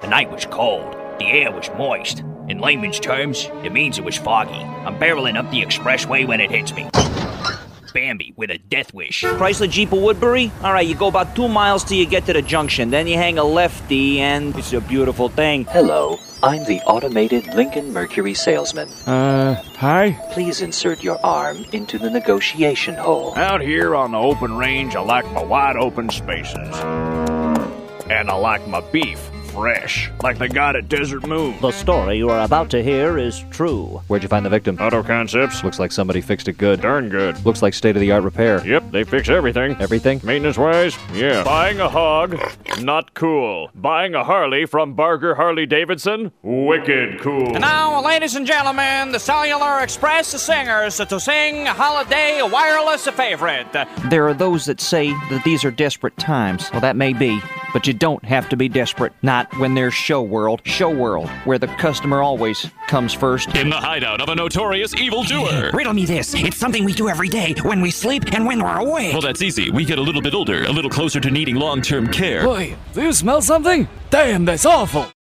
The night was cold. The air was moist. In layman's terms, it means it was foggy. I'm barreling up the expressway when it hits me. Bambi with a death wish. Chrysler Jeep of Woodbury? Alright, you go about 2 miles till you get to the junction. Then you hang a lefty and it's a beautiful thing. Hello, I'm the automated Lincoln Mercury salesman. Hi? Please insert your arm into the negotiation hole. Out here on the open range, I like my wide open spaces. And I like my beef fresh, like they got at Desert Moon. The story you are about to hear is true. Where'd you find the victim? Auto Concepts. Looks like somebody fixed it good. Darn good. Looks like state-of-the-art repair. Yep, they fix everything. Everything? Maintenance-wise, yeah. Buying a hog, not cool. Buying a Harley from Barger Harley-Davidson, wicked cool. And now, ladies and gentlemen, the Cellular Express singers to sing Holiday Wireless favorite. There are those that say that these are desperate times. Well, that may be, but you don't have to be desperate. Not when there's Show World. Show World, where the customer always comes first. In the hideout of a notorious evildoer. Riddle me this. It's something we do every day, when we sleep and when we're awake. Well, that's easy. We get a little bit older, a little closer to needing long-term care. Boy, do you smell something? Damn, that's awful.